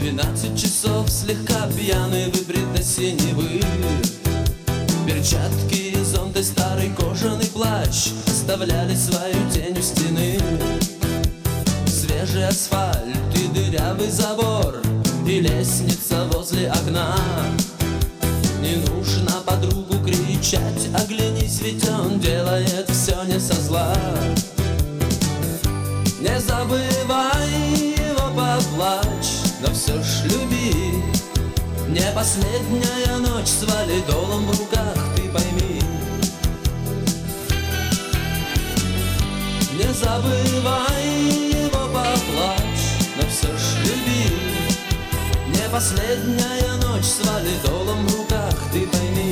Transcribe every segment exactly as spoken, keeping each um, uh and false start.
Двенадцать часов, слегка пьяный, выбрит до синевы. Перчатки, зонты, старый кожаный плащ оставляли свою тень у стены. Свежий асфальт и дырявый забор, и лестница возле окна. Не нужно подругу кричать, оглянись, ведь он делает все не со зла. Не забывай его, поплачь, но все ж люби. Не последняя ночь с валидолом в руках, ты пойми. Не забывай его, поплачь, но все ж люби. Не последняя ночь с валидолом в руках, ты пойми.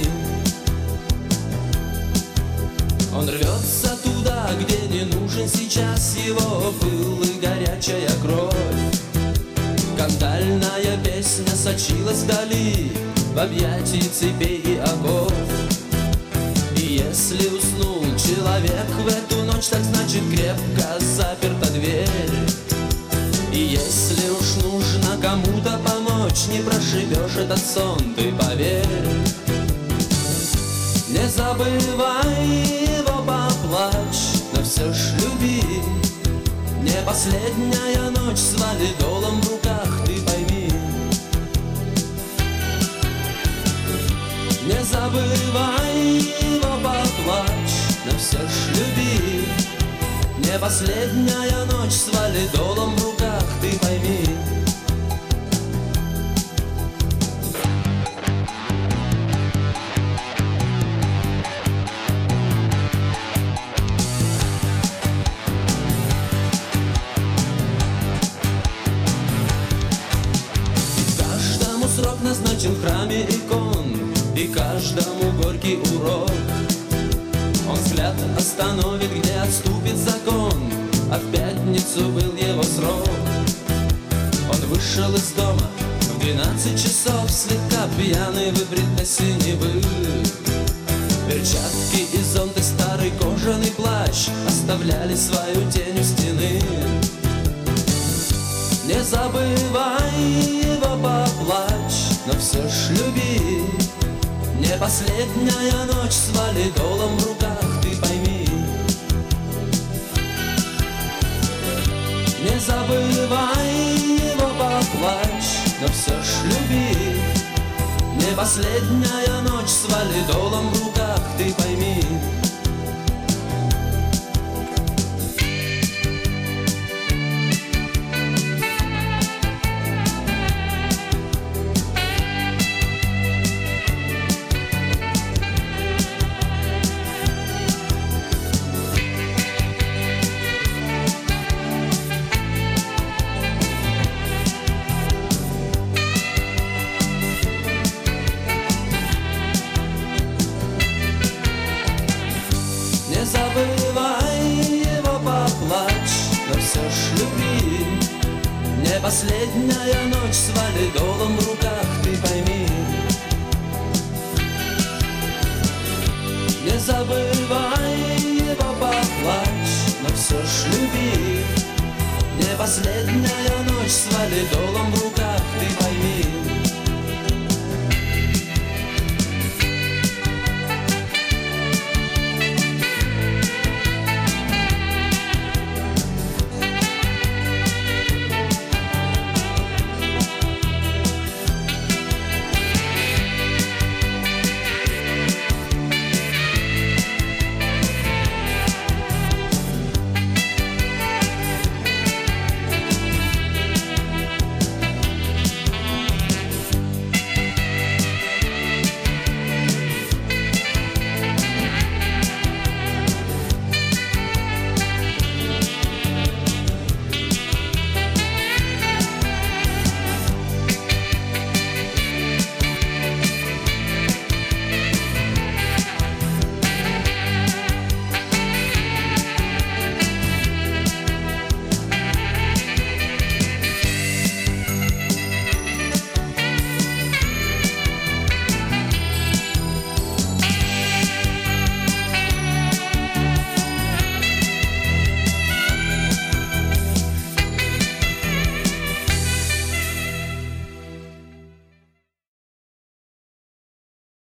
Он рвется туда, где не нужен сейчас его пыл и горячая кровь. Кандальная песня сочилась вдали, в объятии цепей и оков. И если уснул человек в эту ночь, так значит крепко заперта дверь. И если уж нужно кому-то помочь, не прошибешь этот сон, ты поверь. Не забывай его, поплачь, но все ж люби. Не последняя ночь с валидолом в руках, ты пойми. Не забывай его, поплачь, но все ж люби. Не последняя ночь с валидолом в руках, ты пойми. Срок назначен в храме икон, и каждому горький урок. Он взгляд остановит, где отступит закон, а в пятницу был его срок. Он вышел из дома в двенадцать часов, слегка пьяный, выбрит до синевы. Перчатки и зонты, старый кожаный плащ оставляли свою тень у стены. Не забывай его, поплачь, но все ж люби. Не последняя ночь с валидолом в руках, ты пойми. Не забывай его, поплачь, но все ж люби. Не последняя ночь с валидолом в руках, ты пойми. Не забывай его, поплачь, но все ж люби. Не последняя ночь с валидолом в руках, ты пойми. Не забывай его, поплачь, но все ж люби. Не последняя ночь с валидолом в руках.